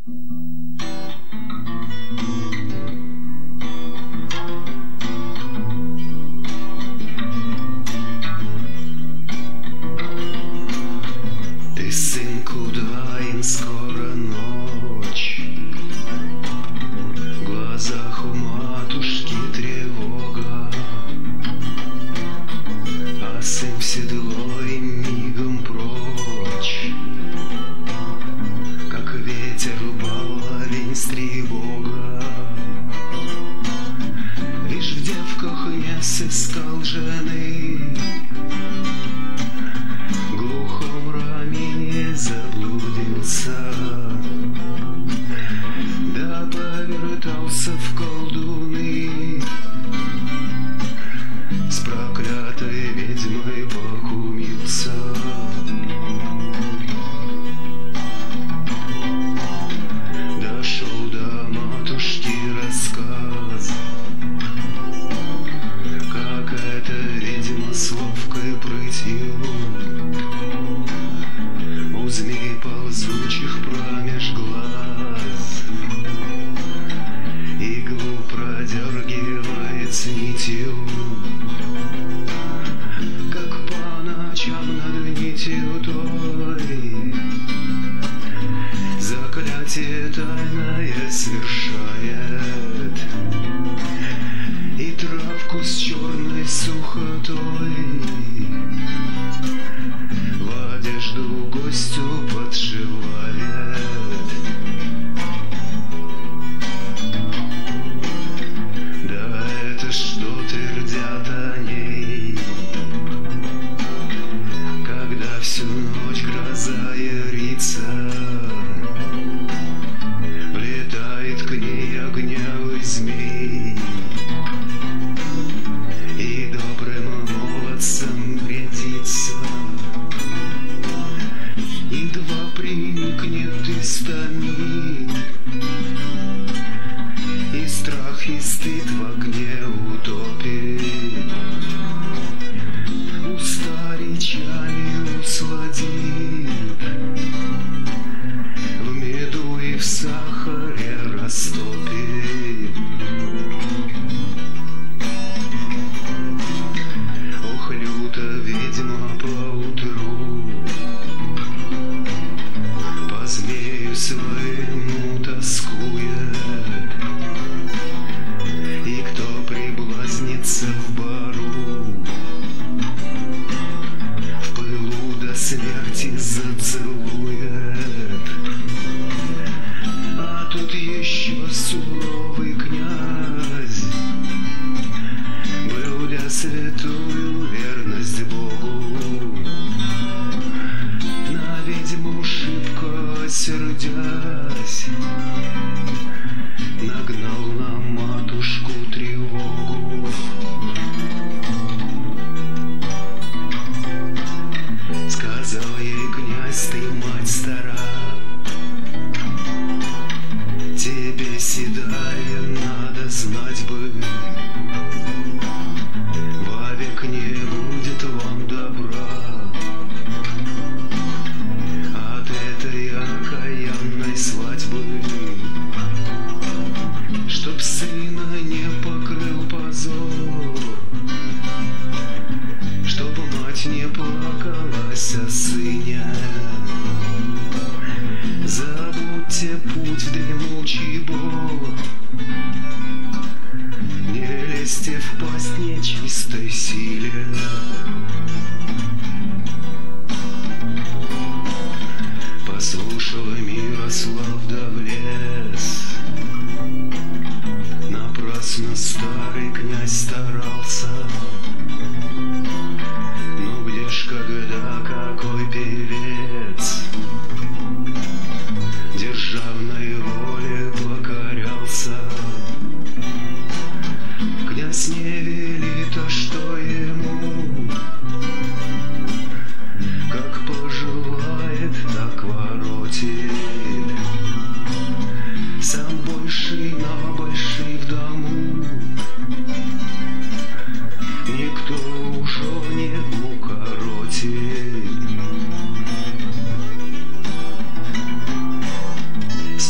Сыскал жены, в глухом раме заблудился, да повертался в колдуны, с проклятой ведьмой похумился. Дошел до матушки рассказ, с ловкой прытью у змей ползучих промеж глаз иглу продергивает нитью, как по ночам над нитью той заклятие тайное совершает, и травку с черной сухотой в одежду гостю подшивает. Да это что твердят о ней, когда всю ночь гроза ярится, влетает к ней огнявый змей и добрым молодцем рядится. Едва приникнет и стонет, и страх и стыд в огне утопит, уста речами усладит, в меду и в сахаре растопит. Ох, люта ведьма поутру по змею своему тоскует, и кто приблазнится в бару, в пылу до смерти зацелует. А тут еще суровый князь блюдя святую верность Богу, на ведьму шибко сердясь, нагнал на матушку тревогу. Сказал ей князь: ты, мать стара, тебе седая надо знать бы, вовек не будет вам добра от этой окаянной свадьбы, чтоб сына не покрыл позор, чтоб мать не плакалась о сыне. Забудьте путь в дремучий бор, не лезьте в пасть нечистой силе. Послушал Мирослав да влез, напрасно старый князь старался. Ну где ж когда какой певец державной воле покорялся, князь не велит, а что ему, как пожелает, так воротит. Сам больший на больший в дому, никто уже не укоротит.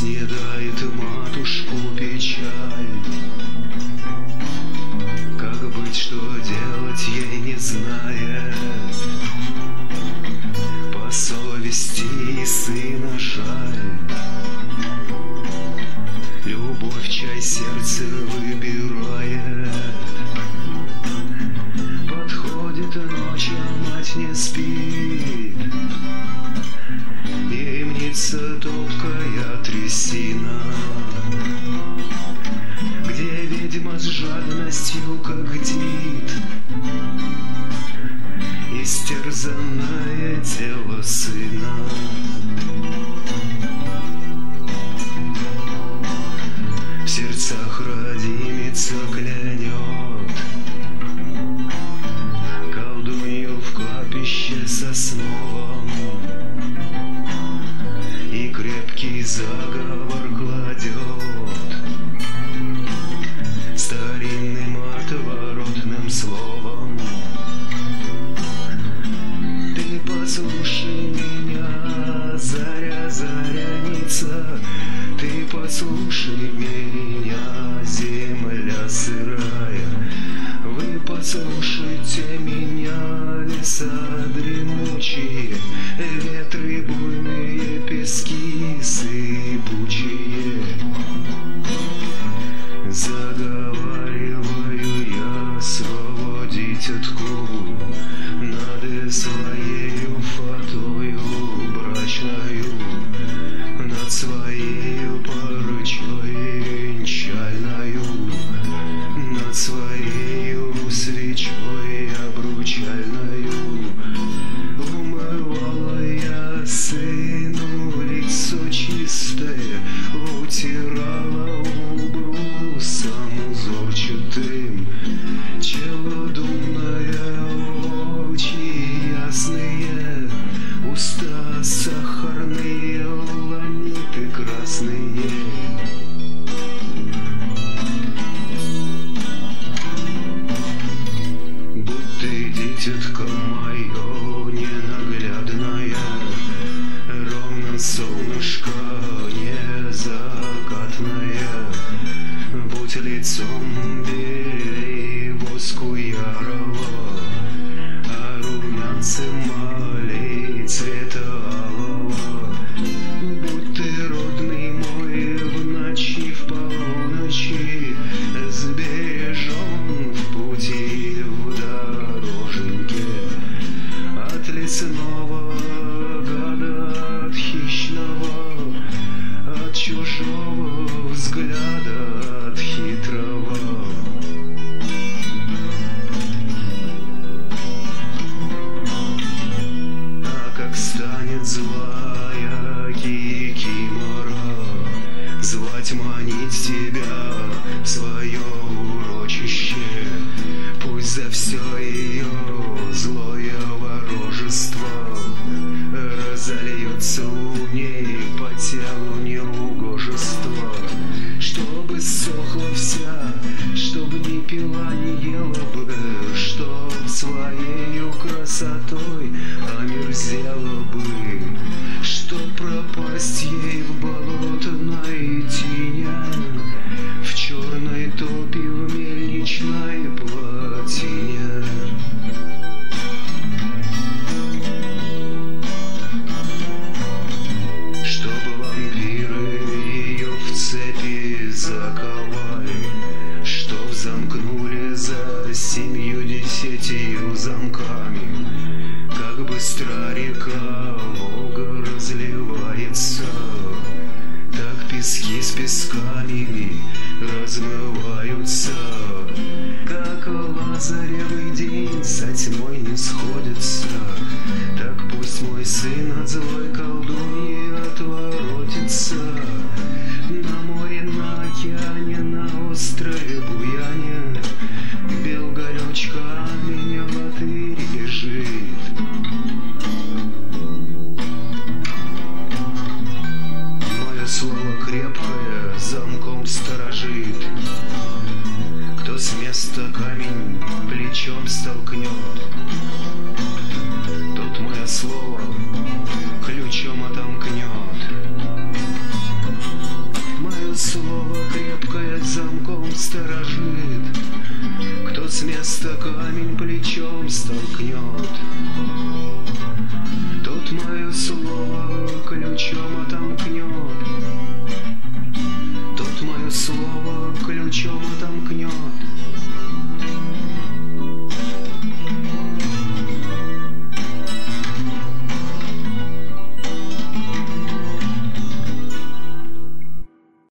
сердце выбирает. Подходит ночь, а мать не спит. Ей мнится топкая трясина, где ведьма с жадностью когтит истерзанное тело сына. В сердцах родимица клянет колдунью в капище сосновом, и крепкий заговор кладет старинным отворотным словом. Ты послушай меня, заря, заряница, ты послушай меня, земля сырая. Вы послушайте меня, леса дремучие, ветры буйные, пески сыпучие. Заговариваю я слово дитятку над своею фатою брачною, над своею порычой венчальною, над своею свечой обручальною. Умывала я сыну лицо чистое, утирала убрусом узорчатым, челодумная, очи ясные, уста сахарные, ланиты красные. Будь ты, дитятка мое ненаглядная, ровно солнышко незакатное, будь лицом белей воску ярого, а румянцем малей цвета алого. Будь ты, родный мой, в ночи, в полночи сбережен в пути, в дороженьке, от лесного гада, от хищного, от чужого взгляда, от хитрого. А как станет злая кикимора звать, манить тебя в свое урочище, пусть за все ее злое ворожество разольется у ней по телу неугожество. Чтобы сохла вся, чтоб не пила, не ела бы, чтоб своею красотой омерзела бы, чтоб пропасть ей в болотной тине, в черной топи, в мельничной плотине. Чтобы вампиры ее в цепи заковали, чтоб замкнули за 70 замками. Как быстро река Волга разливается, так пески с песками размываются. Как лазаревый день со тьмой не сходится, так пусть мой сын от злой колдуньи отворотится. На море, на океане, на острове Буяне бел горючка меня латырь лежит. Мое слово крепкое замком сторожит. Кто с места камень плечом столкнет, тот мое слово ключом отомкнет. Мое слово крепкое замком сторожит. Кто с места камень плечом столкнет, тот мое слово ключом отомкнет. Тот мое слово ключом плечом отомкнет.